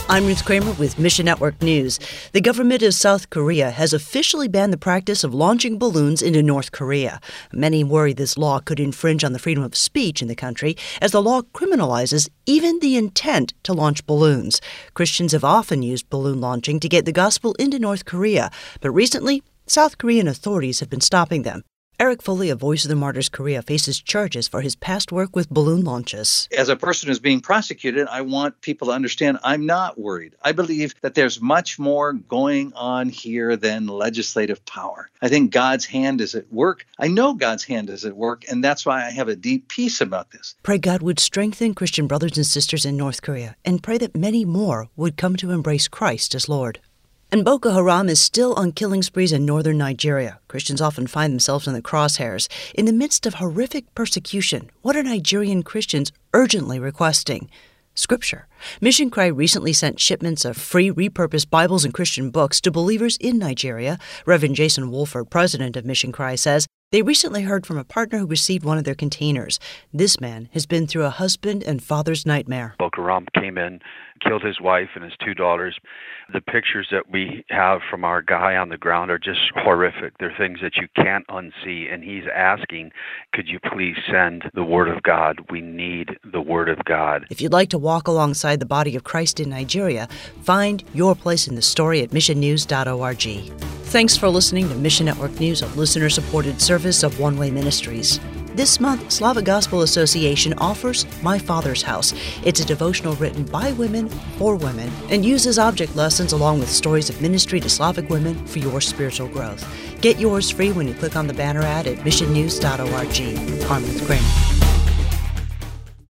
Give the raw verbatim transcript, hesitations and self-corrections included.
I'm Ruth Kramer with Mission Network News. The government of South Korea has officially banned the practice of launching balloons into North Korea. Many worry this law could infringe on the freedom of speech in the country, as the law criminalizes even the intent to launch balloons. Christians have often used balloon launching to get the gospel into North Korea, but recently, South Korean authorities have been stopping them. Eric Foley of Voice of the Martyrs Korea faces charges for his past work with balloon launches. As a person who's being prosecuted, I want people to understand I'm not worried. I believe that there's much more going on here than legislative power. I think God's hand is at work. I know God's hand is at work, and that's why I have a deep peace about this. Pray God would strengthen Christian brothers and sisters in North Korea, and pray that many more would come to embrace Christ as Lord. And Boko Haram is still on killing sprees in northern Nigeria. Christians often find themselves in the crosshairs. In the midst of horrific persecution, what are Nigerian Christians urgently requesting? Scripture. Mission Cry recently sent shipments of free repurposed Bibles and Christian books to believers in Nigeria. Reverend Jason Wolford, president of Mission Cry, says they recently heard from a partner who received one of their containers. This man has been through a husband and father's nightmare. Boko Haram came in, killed his wife and his two daughters. The pictures that we have from our guy on the ground are just horrific. They're things that you can't unsee. And he's asking, could you please send the Word of God? We need the Word of God. If you'd like to walk alongside the body of Christ in Nigeria, find your place in the story at mission news dot org. Thanks for listening to Mission Network News, a listener-supported service of One Way Ministries. This month, Slavic Gospel Association offers My Father's House. It's a devotional written by women for women and uses object lessons along with stories of ministry to Slavic women for your spiritual growth. Get yours free when you click on the banner ad at mission news dot org. I'm Ruth Kramer.